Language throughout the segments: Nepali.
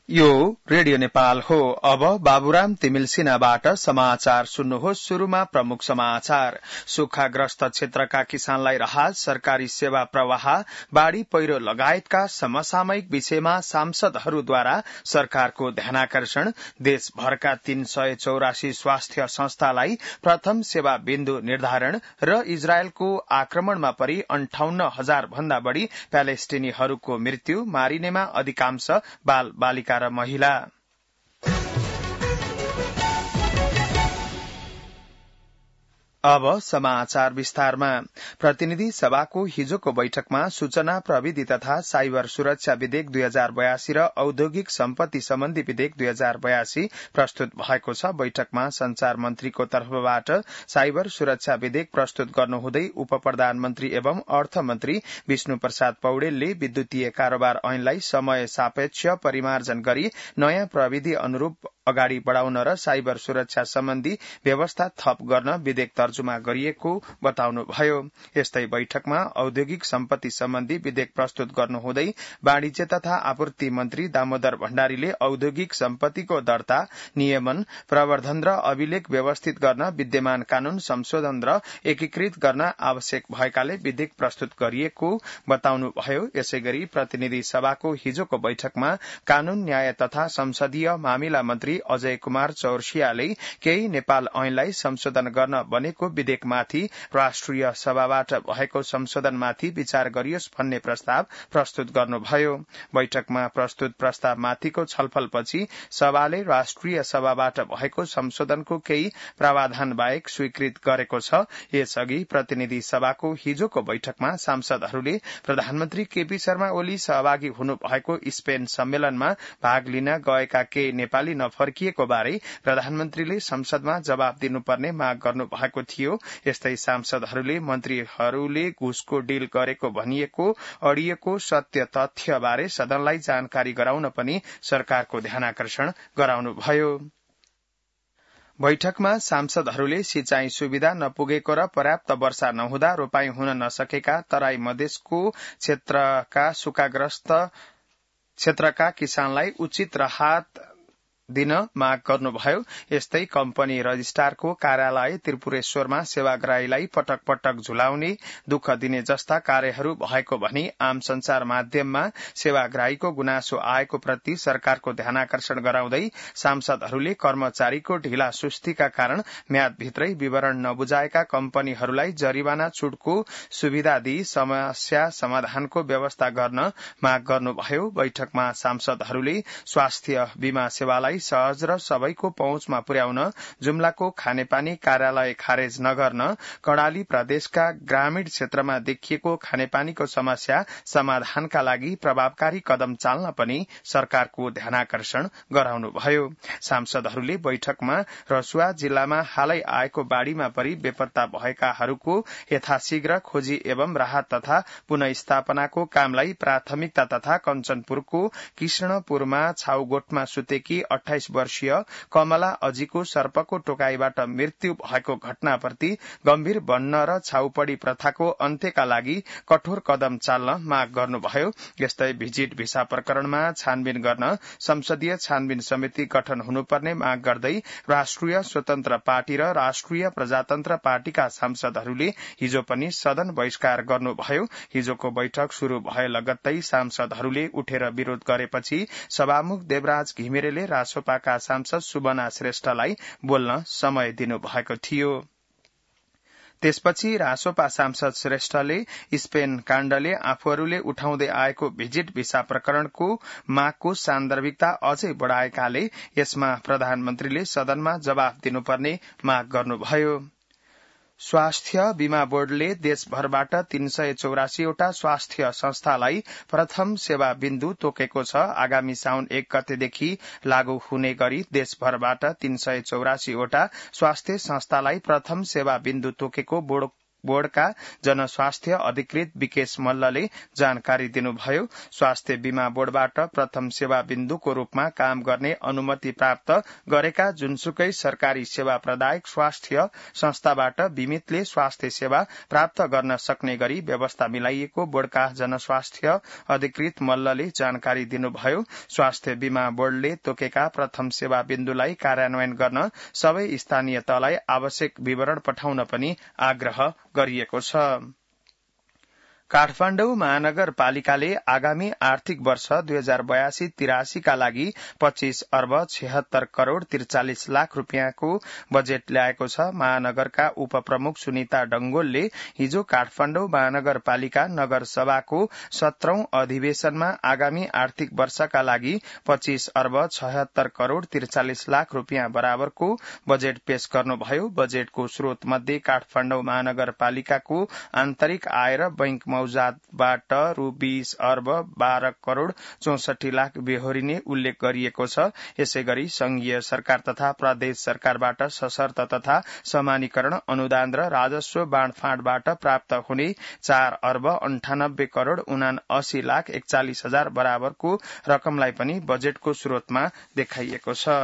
यो रेडियो नेपाल हो। अब बाबुराम तिमिल सिन्हाबाट समाचार सुन्नुहोस्। शुरूमा प्रमुख समाचार। सुक्खाग्रस्त क्षेत्रका किसानलाई राहत, सरकारी सेवा प्रवाह, बाढ़ी पहिरो लगायतका समसामयिक विषयमा सांसदहरूद्वारा सरकारको ध्यानाकर्षण। देशभरका 384 स्वास्थ्य संस्थालाई प्रथम सेवा बिन्दु निर्धारण र इजरायलको आक्रमणमा परि 58,000 भन्दा बढ़ी प्यालेस्टिनीहरूको मृत्यु, मारिनेमा अधिकांश बाल बालिका र महिला। अब समाचार विस्तारमा। प्रतिनिधि सभाको हिजोको बैठकमा सूचना प्रविधि तथा साइबर सुरक्षा विधेयक 2082 र औद्योगिक सम्पत्ति सम्बन्धी विधेयक 2082 प्रस्तुत भएको छ। बैठकमा संचार मन्त्रीको तर्फबाट साइबर सुरक्षा विधेयक प्रस्तुत गर्नुहुँदै उप प्रधानमन्त्री एवं अर्थमन्त्री विष्णु प्रसाद पौडेलले विद्युतीय कारोबार ऐनलाई समय सापेक्ष परिमार्जन गरी नयाँ प्रविधि अनुरूप अगाडि बढ़ाउन र साइबर सुरक्षा सम्बन्धी व्यवस्था थप गर्न विधेयक तर्जुमा गरिएको बताउनुभयो। यस्तै बैठकमा औद्योगिक सम्पत्ति सम्बन्धी विधेयक प्रस्तुत गर्नुहुँदै वाणिज्य तथा आपूर्ति मन्त्री दामोदर भण्डारीले औद्योगिक सम्पत्तिको दर्ता, नियमन, प्रवर्धन र अभिलेख व्यवस्थित गर्न विद्यमान कानून संशोधन र एकीकृत गर्न आवश्यक भएकाले विधेयक प्रस्तुत गरिएको बताउनुभयो। यसैगरी प्रतिनिधि सभाको हिजोको बैठकमा कानून, न्याय तथा संसदीय मामिला मन्त्री अजय कुमार चौरसियाले केही नेपाल ऐनलाई संशोधन गर्न बनेको विधेयकमाथि राष्ट्रिय सभाबाट भएको संशोधनमाथि विचार गरियोस् भन्ने प्रस्ताव प्रस्तुत गर्नुभयो। बैठकमा प्रस्तुत प्रस्तावमाथिको छलफलपछि सभाले राष्ट्रिय सभाबाट भएको संशोधनको केही प्रावधान बाहेक स्वीकृत गरेको छ। यसअघि प्रतिनिधि सभाको हिजोको बैठकमा सांसदहरूले प्रधानमन्त्री केपी शर्मा ओली सहभागी हुनु भएको स्पेन सम्मेलनमा भाग लिन गएका केही नेपाली नफर्किएको बारे प्रधानमन्त्रीले संसदमा जवाब दिनुपर्ने माग गर्नु भएको थियो। यस्तै सांसदहरूले मन्त्रीहरूले घुसको डील गरेको भनिएको अडिएको सत्य तथ्य बारे सदनलाई जानकारी गराउन पनि सरकारको ध्यानाकर्षण गराउनुभयो। बैठकमा सांसदहरूले सिंचाई सुविधा नपुगेको र पर्याप्त वर्षा नहुँदा रोपाई हुन नसकेका तराई मधेसको क्षेत्रका सुक्खाग्रस्त क्षेत्रका किसानलाई उचित राहत दिन माग गर्नुभयो। यस्तै कम्पनी रजिस्ट्रारको कार्यालय त्रिपुरेश्वरमा सेवाग्राहीलाई पटक पटक झुलाउने, दुःख दिने जस्ता कार्यहरू भएको भनी आम संचार माध्यममा सेवाग्राहीको गुनासो आएको प्रति सरकारको ध्यानाकर्षण गराउँदै सांसदहरूले कर्मचारीको ढिला सुस्तीका कारण म्यादभित्रै विवरण नबुझाएका कम्पनीहरूलाई जरिवाना छुटको सुविधा दिई समस्या समाधानको व्यवस्था गर्न माग गर्नुभयो। बैठकमा सांसदहरूले स्वास्थ्य बीमा सेवालाई सहज र सबैको पहुँचमा पुर्याउन, जुम्लाको खानेपानी कार्यालय खारेज नगर्न, कर्णाली प्रदेशका ग्रामीण क्षेत्रमा देखिएको खानेपानीको समस्या समाधानका लागि प्रभावकारी कदम चाल्न पनि सरकारको ध्यानाकर्षण गराउनुभयो। सांसदहरूले बैठकमा रसुवा जिल्लामा हालै आएको बाढ़ीमा परि बेपत्ता भएकाहरूको यथाशीघ्र खोजी एवं राहत तथा पुनःस्थापनाको कामलाई प्राथमिकता तथा कञ्चनपुरको कृष्णपुरमा छाउगोठमा सुतेकी 28 वर्षीय कमला अजीको सर्पको टोकाईबाट मृत्यु भएको घटनाप्रति गम्भीर बन्न र छाउपडी प्रथाको अन्त्यका लागि कठोर कदम चाल्न माग गर्नुभयो। यस्तै भिजिट भिसा प्रकरणमा छानबिन गर्न संसदीय छानबिन समिति गठन हुनुपर्ने माग गर्दै राष्ट्रिय स्वतन्त्र पार्टी र राष्ट्रिय प्रजातन्त्र पार्टीका सांसदहरूले हिजो पनि सदन बहिष्कार गर्नुभयो। हिजोको बैठक शुरू भए लगत्तै सांसदहरूले उठेर विरोध गरेपछि सभामुख देवराज घिमिरेले रासोपाका सांसद सुबना श्रेष्ठलाई बोल्न समय दिनुभएको थियो। त्यसपछि रासोपा सांसद श्रेष्ठले स्पेन काण्डले आफूहरूले उठाउँदै आएको भिजिट भिसा प्रकरणको मागको सान्दर्भिकता अझै बढ़ाएकाले यसमा प्रधानमन्त्रीले सदनमा जवाफ दिनुपर्ने माग गर्नुभयो। स्वास्थ्य बीमा बोर्डले देशभरबाट 384 वटा स्वास्थ्य संस्थालाई प्रथम सेवा बिन्दु तोकेको छ। आगामी साउन 1 गतेदेखि लागू हुने गरी देशभरबाट 384 वटा स्वास्थ्य संस्थालाई प्रथम सेवा बिन्दु तोकेको बोर्डका जनस्वास्थ्य अधिकृत विकेश मल्लले जानकारी दिनुभयो। स्वास्थ्य बीमा बोर्डबाट प्रथम सेवा बिन्दुको रूपमा काम गर्ने अनुमति प्राप्त गरेका जुनसुकै सरकारी सेवा प्रदायक स्वास्थ्य संस्थाबाट बीमितले स्वास्थ्य सेवा प्राप्त गर्न सक्ने गरी व्यवस्था मिलाइएको बोर्डका जनस्वास्थ्य अधिकृत मल्लले जानकारी दिनुभयो। स्वास्थ्य बीमा बोर्डले तोकेका प्रथम सेवा बिन्दुलाई कार्यान्वयन गर्न सबै स्थानीय तहलाई आवश्यक विवरण पठाउन पनि आग्रह गरिएको छ। काठमाडौँ महानगरपालिकाले आगामी आर्थिक वर्ष 2082-83 का लागि 25 अर्ब 76 करोड़ 43 लाख रुपियाँको बजेट ल्याएको छ। महानगरका उपप्रमुख सुनिता डंगोलले हिजो काठमाडौँ महानगरपालिका नगर सभाको 17औं अधिवेशनमा आगामी आर्थिक वर्षका लागि 25 अर्ब 76 करोड़ 43 लाख रुपियाँ बराबरको बजेट पेश गर्नुभयो। बजेटको स्रोत मध्ये काठमाडौँ महानगरपालिकाको आन्तरिक आय र बैंक मौजादबाट रु 20 अर्ब 12 करोड़ 64 लाख बेहोरिने उल्लेख गरिएको छ। यसैगरी संघीय सरकार तथा प्रदेश सरकारबाट सशर्त तथा समानीकरण अनुदान र राजस्व बाँडफाँडबाट प्राप्त हुने 4 अर्ब 98 करोड़ 79 लाख 41 हजार बराबरको रकमलाई पनि बजेटको स्रोतमा देखाइएको छ।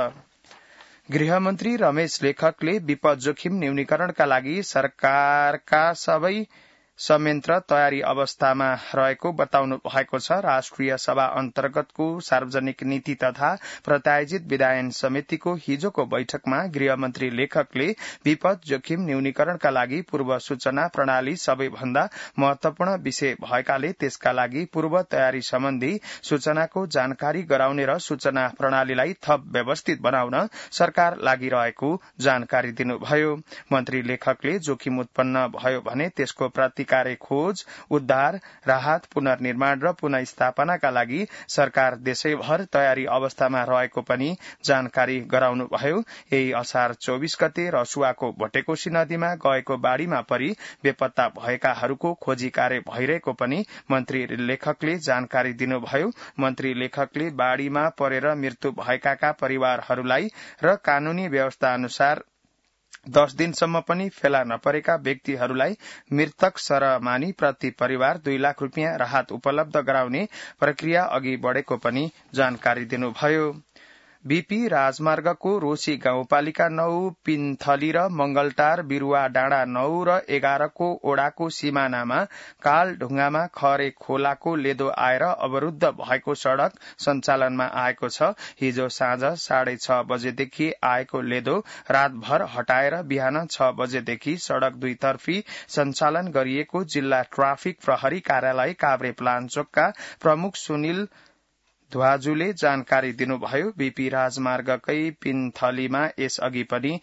गृहमन्त्री रमेश लेखकले विपद जोखिम न्यूनीकरणका लागि सरकारका सबै संयन्त्र तयारी अवस्थामा रहेको बताउनु भएको छ। राष्ट्रिय सभा अन्तर्गतको सार्वजनिक नीति तथा प्रत्यायोजित विधायन समितिको हिजोको बैठकमा गृहमन्त्री लेखकले विपद जोखिम न्यूनीकरणका लागि पूर्व सूचना प्रणाली सबैभन्दा महत्वपूर्ण विषय भएकाले त्यसका लागि पूर्व तयारी सम्बन्धी सूचनाको जानकारी गराउने र सूचना प्रणालीलाई थप व्यवस्थित बनाउन सरकार लागिरहेको जानकारी दिनुभयो। मन्त्री लेखकले जोखिम उत्पन्न भयो भने त्यसको कार्य खोज, उद्धार, राहत, पुनर्निर्माण र पुनःस्थापनाका लागि सरकार देशैभर तयारी अवस्थामा रहेको पनि जानकारी गराउनुभयो। यही असार 24 गते रसुवाको भटेकोशी नदीमा गएको बाढ़ीमा परि बेपत्ता भएकाहरूको खोजी कार्य भइरहेको पनि मन्त्री लेखकले जानकारी दिनुभयो। मन्त्री लेखकले बाढ़ीमा परेर मृत्यु भएकाका परिवारहरूलाई र कानूनी व्यवस्था अनुसार 10 दिनसम्म पनि फेला नपरेका व्यक्तिहरूलाई मृतक सरमानी प्रति परिवार 2 लाख रुपियाँ राहत उपलब्ध गराउने प्रक्रिया अघि बढ़ेको पनि जानकारी दिनुभयो। बीपी राजमार्गको रोशी गाउँपालिका 9 पिन्थली र मंगलटार बिरुवा डाँडा 9 र 11 को ओडाको सिमानामा काल ढुंगामा खरे खोलाको लेदो आएर अवरुद्ध भएको सड़क सञ्चालनमा आएको छ। हिजो साँझ 6:30 बजेदेखि आएको लेदो रातभर हटाएर बिहान 6 बजेदेखि सड़क दुईतर्फी सञ्चालन गरिएको जिल्ला ट्राफिक प्रहरी कार्यालय काभ्रे प्लान्चोकका प्रमुख सुनिल ध्वाजुले जानकारी दिनुभयो। बीपी राजमार्गकै पिन्थलीमा यस अघि पनि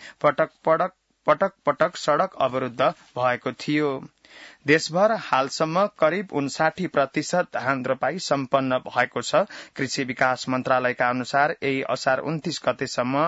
पटक पटक सड़क अवरुद्ध भएको थियो। देशभर हालसम्म करिब 59% धान रोपाई सम्पन्न भएको छ। कृषि विकास मन्त्रालयका अनुसार यही असार 29 गतेसम्म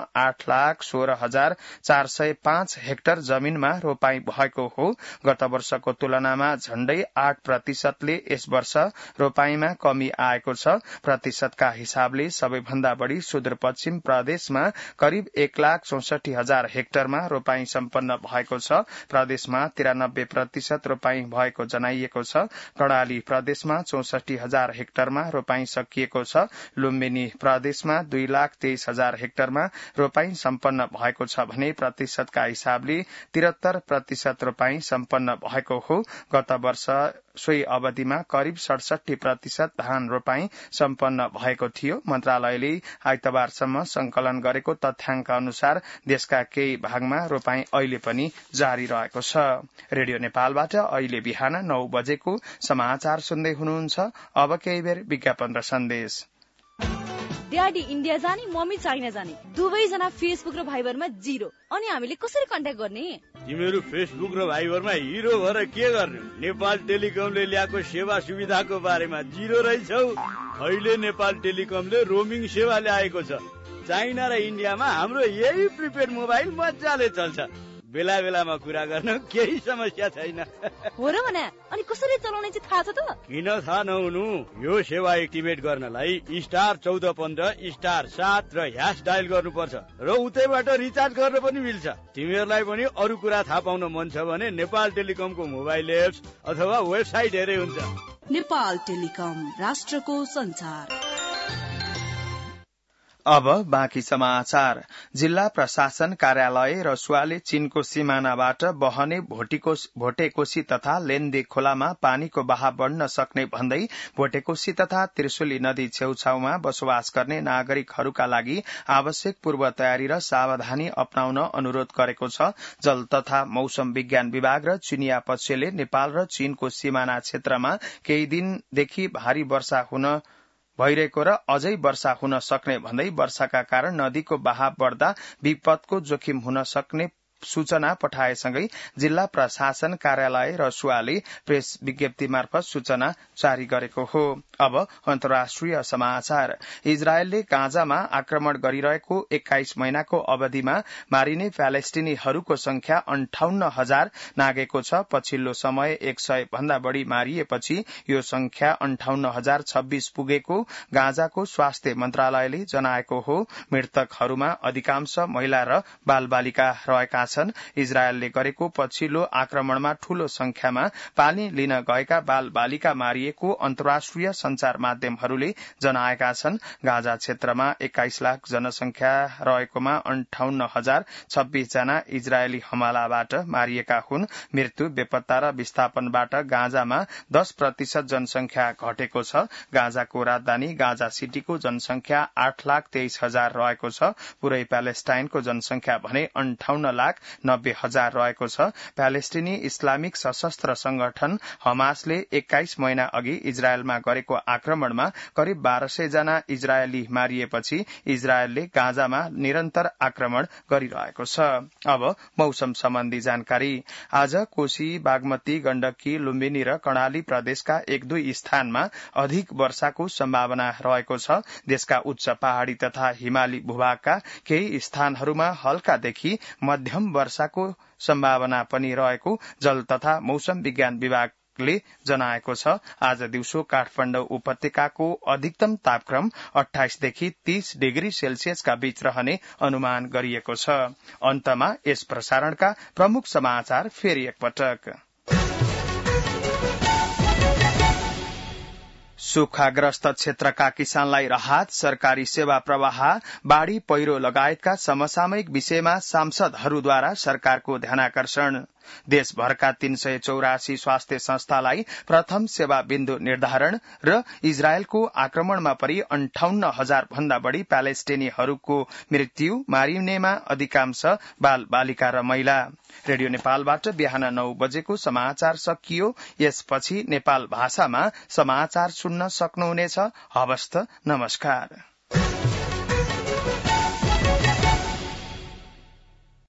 8,16,405 हेक्टर जमीनमा रोपाई भएको हो। गत वर्षको तुलनामा झण्डै 8%ले यस वर्ष रोपाईमा कमी आएको छ। प्रतिशतका हिसाबले सबैभन्दा बढ़ी सुदूरपश्चिम प्रदेशमा करिब 1,64,000 हेक्टरमा रोपाई सम्पन्न भएको छ। प्रदेशमा 93% रोपाई भएको जनाइएको छ। कर्णाली प्रदेशमा 64,000 हेक्टरमा रोपाई सकिएको छ। लुम्बिनी प्रदेशमा 2,23,000 हेक्टरमा रोपाई सम्पन्न भएको छ भने प्रतिशतका हिसाबले 73% रोपाई सम्पन्न भएको हो। गत वर्ष सोही अवधिमा करिब 67% धान रोपाई सम्पन्न भएको थियो। मन्त्रालयले आइतबारसम्म संकलन गरेको तथ्याङ्क अनुसार देशका केही भागमा रोपाई अहिले पनि जारी रहेको छ। रेडियो नेपालबाट अहिले बिहान 9 बजेको समाचार सुन्दै हुनुहुन्छ। अब केही बेर विज्ञापन र सन्देश। ड्याडी इन्डिया जाने, मम्मी चाइना जाने, दुवैजना फेसबुक र भाइबरमा 0। अनि हामीले कसरी कन्ट्याक्ट गर्ने? तिमीहरू फेसबुक र भाइबरमा हिरो भएर के गर्ने? नेपाल टेलिकमले ल्याएको सेवा सुविधाको बारेमा 0 रहेछौ। अहिले नेपाल टेलिकमले रोमिङ सेवा ल्याएको छ। चाइना र इन्डियामा हाम्रो यही प्रिपेड मोबाइल मजाले चल्छ। बेला बेलामा कुरा गर्न केही समस्या छैन। हो र भने अनि कसरी चलाउने चाहिँ थाहा छ त? किन थाहा नहुनु? यो सेवा एक्टिभेट गर्नलाई *1415*7 र # डायल गर्नुपर्छ र उतैबाट रिचार्ज गर्न पनि मिल्छ। तिमीहरूलाई पनि अरू कुरा थाहा पाउन मन छ भने नेपाल टेलिकमको मोबाइल एप्स अथवा वेबसाइट हेरे हुन्छ। नेपाल टेलिकम, राष्ट्रको संचार। अब बाँकी समाचार। जिल्ला प्रशासन कार्यालय रसुवाले चीनको सिमानाबाट बहने भोटेकोशी तथा लेन्दे खोलामा पानीको बहाव बढ्न सक्ने भन्दै भोटेकोशी तथा त्रिशुली नदी छेउछाउमा बसोबास गर्ने नागरिकहरूका लागि आवश्यक पूर्व तयारी र सावधानी अपनाउन अनुरोध गरेको छ। जल तथा मौसम विज्ञान विभाग र चीनिया पक्षले नेपाल र चीनको सिमाना क्षेत्रमा केही दिनदेखि भारी वर्षा हुन भइरहेको र अझै वर्षा हुन सक्ने भन्दै वर्षाका कारण नदीको बहाव बढ्दा विपदको जोखिम हुन सक्ने सूचना पठाएसँगै जिल्ला प्रशासन कार्यालय रसुवाले प्रेस विज्ञप्ति मार्फत सूचना जारी गरेको हो। अब अन्तर्राष्ट्रिय समाचार। इजरायलले गाजामा आक्रमण गरिरहेको 21 महिनाको अवधिमा मारिने प्यालेस्टिनीहरूको संख्या 58,000 नागेको छ। पछिल्लो समय 100 भन्दा बढ़ी मारिएपछि यो संख्या 58,026 पुगेको गाजाको स्वास्थ्य मन्त्रालयले जनाएको हो। मृतकहरूमा अधिकांश महिला र बालबालिका रहेका छन्। इजरायलले गरेको पछिल्लो आक्रमणमा ठूलो संख्यामा पानी लिन गएका बाल बालिका मारिएको अन्तर्राष्ट्रिय संचार माध्यमहरूले जनाएका छन्। गाजा क्षेत्रमा 21 लाख जनसंख्या रहेकोमा 58,026 जना इजरायली हमलाबाट मारिएका हुन्। मृत्यु, बेपत्ता र विस्थापनबाट गाजामा 10% जनसंख्या घटेको छ। गाजाको राजधानी गाजा सिटीको जनसंख्या 8,23,000 रहेको छ। पूरै प्यालेस्टाइनको जनसंख्या भने 58,90,000 रहेको छ। प्यालेस्टिनी इस्लामिक सशस्त्र संगठन हमासले 21 महिना अघि इजरायलमा गरेको आक्रमणमा करिब 1200 जना इजरायली मारिएपछि इजरायलले गाजामा निरन्तर आक्रमण गरिरहेको छ। अब मौसम सम्बन्धी जानकारी। आज कोशी, बागमती, गण्डकी, लुम्बिनी र कर्णाली प्रदेशका 1-2 स्थानमा अधिक वर्षाको सम्भावना रहेको छ। देशका उच्च पहाड़ी तथा हिमाली भूभागका केही स्थानहरूमा हल्कादेखि मध्यम वर्षाको सम्भावना पनि रहेको जल तथा मौसम विज्ञान विभागले जनाएको छ। आज दिउँसो काठमाडौँ उपत्यकाको अधिकतम तापक्रम 28 देखि 30 डिग्री सेल्सियसका बीच रहने अनुमान गरिएको छ। अन्तमा यस प्रसारणका प्रमुख समाचार फेरि एकपटक। सुखाग्रस्त क्षेत्रका किसानलाई राहत, सरकारी सेवा प्रवाह, बाढ़ी पहिरो लगायतका समसामयिक विषयमा सांसदहरूद्वारा सरकारको ध्यानाकर्षण। देशभरका 384 स्वास्थ्य संस्थालाई प्रथम सेवा बिन्दु निर्धारण र इजरायलको आक्रमणमा परि 58,000 भन्दा बढ़ी प्यालेस्टिनीहरूको मृत्यु, मारिनेमा अधिकांश बाल बालिका र महिला। रेडियो नेपालबाट बिहान 9 बजेको समाचार सकियो। यसपछि नेपाल भाषामा समाचार सुन्न सक्नुहुनेछ। हवस् त, नमस्कार।